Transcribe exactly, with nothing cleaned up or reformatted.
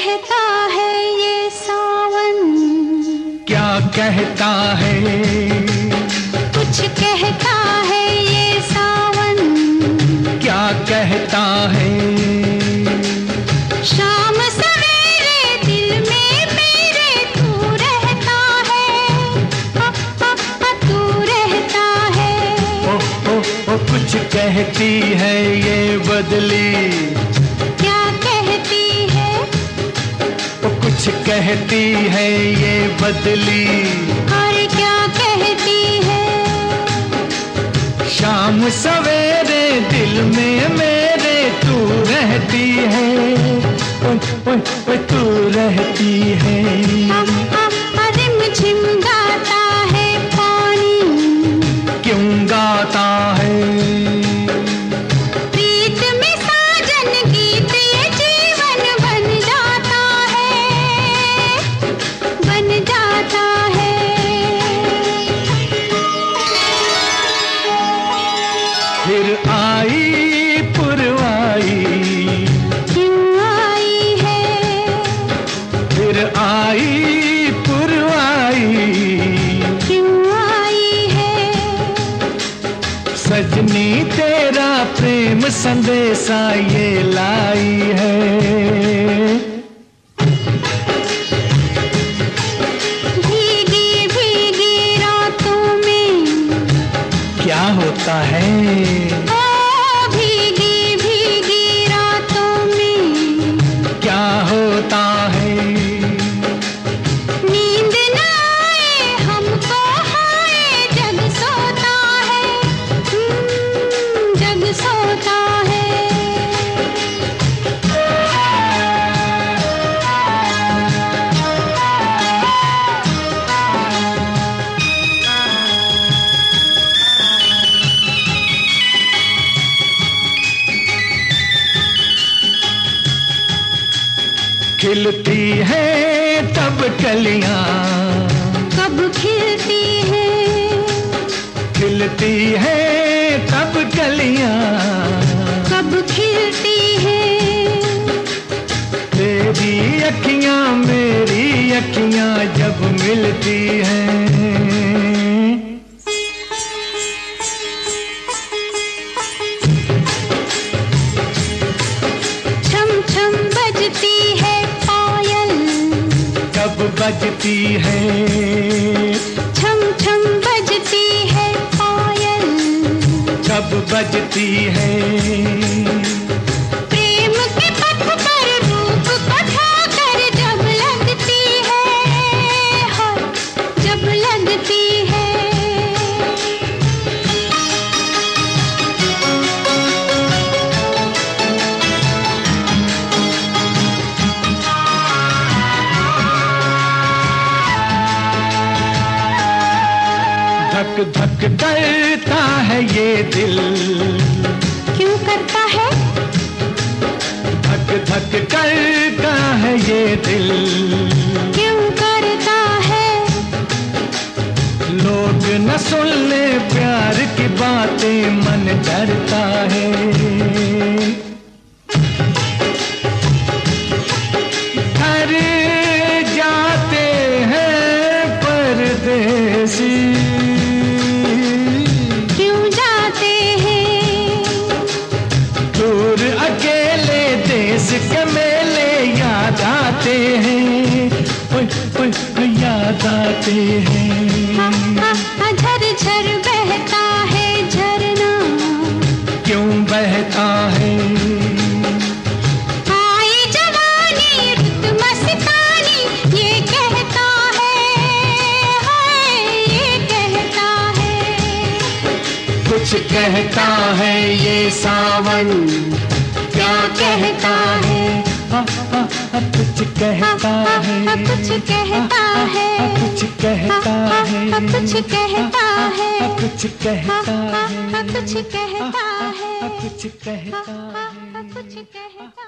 कहता है ये सावन, क्या कहता है? कुछ कहता है ये सावन, क्या कहता है? शाम सवेरे दिल में मेरे तू रहता है, आ, आ, आ, तू रहता है। ओ, ओ, ओ, कुछ कहती है ये बदली, क्या कहती है? ओ, कुछ कहती है ये बदली, और क्या कहती है? शाम सवेरे दिल में मेरे तू रहती है, ओ, ओ, ओ, तू रहती है। आ, आ, आ, रिमझिम गाता है पानी, क्यों गाता है? प्रीत में साजन गीत ये जीवन बन जाता है, बन जाता है। फिर आई पुरवाई, क्यों आई है? फिर आई पुरवाई, क्यों आई है? सजनी तेरा प्रेम संदेशा ये लाई है। भीगी भीगी रातों में क्या होता है? ओ भीगी भीगी रातों में क्या होता है? नींद न आए हमको, हाय जग सोता है, हम्म, जग सोता है। खिलती है तब कलियां, कब खिलती है? खिलती है तब कलियां, कब खिलती है? तेरी अखियां मेरी अखियां जब मिलती हैं। छम छम बजती है पायल, कब बजती है? छम छम बजती है पायल, कब बजती है? प्रेम के पथ पर रूप कथा कर जब लगती है, हाय जब लगती है। धक धक करता है ये दिल, क्यों करता है? धक धक करता है ये दिल, क्यों करता है? लोग न सुन ले प्यार की बातें मन डरता है। घर जाते हैं परदेसी, क्यों जाते हैं? दूर अकेले देश के मेले याद आते हैं, ओए, ओए, याद आते हैं। हा, हा, हा, झरझर बहता है झरना, क्यों बहता है? आई जवानी रुत मस्तानी ये कहता है, हाय ये कहता है। कुछ कहता है ये सावन, क्या कहता है? हा, हा, हा, कुछ कहता हा, है, हा, कुछ कहता है, हा, कुछ कहता हा, है, हा, कुछ कहता है, हा, कुछ कहता हा, है, हा, कुछ कहता है, हा, कुछ कहता हा, है। कुछ कहता